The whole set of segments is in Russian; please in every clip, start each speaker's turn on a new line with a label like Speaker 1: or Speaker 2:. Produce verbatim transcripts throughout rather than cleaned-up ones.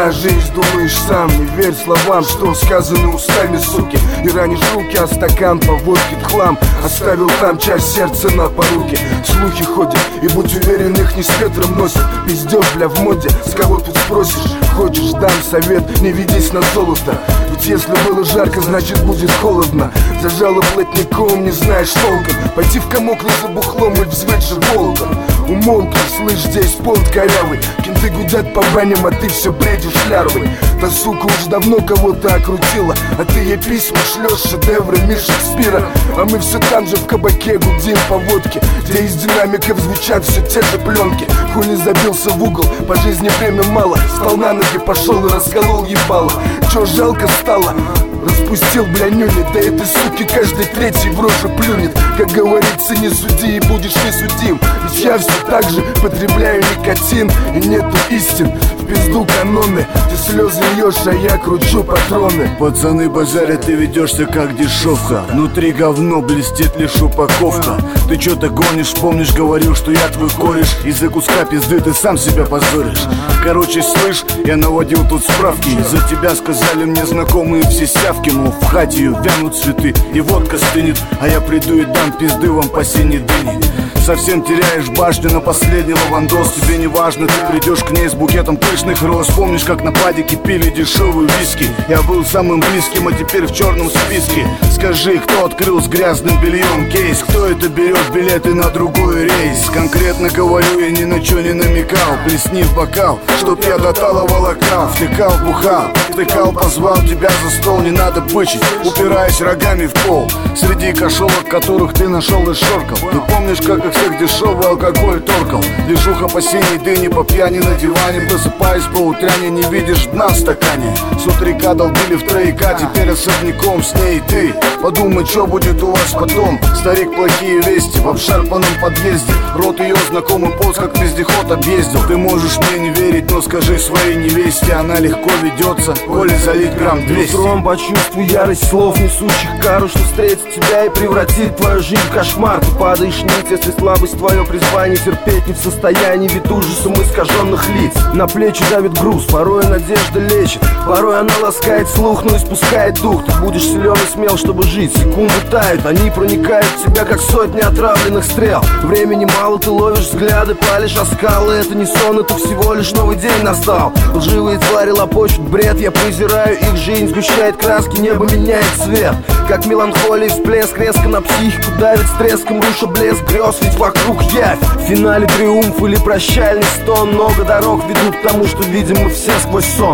Speaker 1: Та жизнь, думаешь сам, не верь словам, что сказаны устами, суки. И ранишь руки, а стакан по водке в хлам. Оставил там часть сердца на поруке. Слухи ходят, и будь уверен, их не с ветром носят. Пиздёж, бля, в моде, с кого тут спросишь? Хочешь, дам совет, не ведись на золото. Ведь если было жарко, значит будет холодно. Зажало плотником, не знаешь толком. Пойти в комок за бухлом и взвыть же волком. Умолкни, слышь, здесь полт корявый. Кенты гудят по баням, а ты все бредишь лярвой. Та сука уж давно кого-то окрутила, а ты ей письма шлешь, шедеврами Шекспира. А мы все там же в кабаке гудим по водке, где из динамиков звучат все те же пленки. Хули забился в угол, по жизни время мало. Встал на ноги, пошел и расколол ебало. Че жалко стало? Распустил, бля, нюни. Да этой суки каждый третий в рожу плюнет. Как говорится, не суди и будешь не судим. Ведь я все так же потребляю никотин, и нету истин. В пизду каноны, ты слезы льешь, а я кручу патроны.
Speaker 2: Пацаны базарят, ты ведешься как дешевка. Внутри говно, блестит лишь упаковка. Ты чё-то гонишь, помнишь, говорил, что я твой кореш. Из-за куска пизды ты сам себя позоришь. Короче, слышь, я наводил тут справки. Из-за тебя сказали мне знакомые все сявки. Мол, в хате ее вянут цветы и водка стынет, а я приду и дам пизды вам по синей дыне. Совсем теряешь башню на последний лавандос. Тебе не важно, ты придешь к ней с букетом пышных роз. Помнишь, как на падике пили дешевые виски? Я был самым близким, а теперь в черном списке. Скажи, кто открыл с грязным бельем кейс? Кто это берет билеты на другой рейс? Конкретно говорю, я ни на чё не намекал. Плесни в бокал, чтоб я до талого локал. Втыкал, бухал, втыкал, позвал тебя за стол. Не надо бычить, упираясь рогами в пол. Среди кошелок, которых ты нашел и шоркал. Ты помнишь, как их всех дешевый алкоголь торкал? Лежуха по синей дыне, по пьяни на диване. Просыпаюсь по утряне, не видишь дна в стакане. С утрека долбили в трояка, теперь особняком с ней ты. Подумай, что будет у вас потом. Старик, плохие вести в обшарпанном подъезде. Рот ее знакомый полз, как вездеход объездил. Ты можешь мне не верить, но скажи своей невесте, она легко ведется, коли залить грамм двести.
Speaker 3: Утром почувствуй ярость слов, несущих кару, что встретит тебя и превратит твою жизнь в кошмар. Ты падаешь ниц, если слабость твое призвание терпеть не в состоянии, вид ужасом искаженных лиц. На плечи давит груз, порой надежда лечит, порой она ласкает слух, но испускает дух. Ты будешь силен и смел, чтобы жить. Секунды тают, они проникают в тебя, как сотни отравленных стрел. Времени мало, ты ловишь взгляды, палишь о скалы. Это не сон, это всего лишь новый день настал. Лживые твари лопочут бред, я презираю их жизнь. Сгущает краски, небо меняет цвет. Как меланхолия, всплеск резко на психику давит с треском, руша блеск грез, ведь вокруг явь. В финале триумф или прощальный стон. Много дорог ведут к тому, что видим мы все сквозь сон.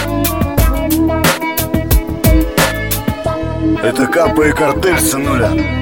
Speaker 2: Это Капа и Картель, сынуля.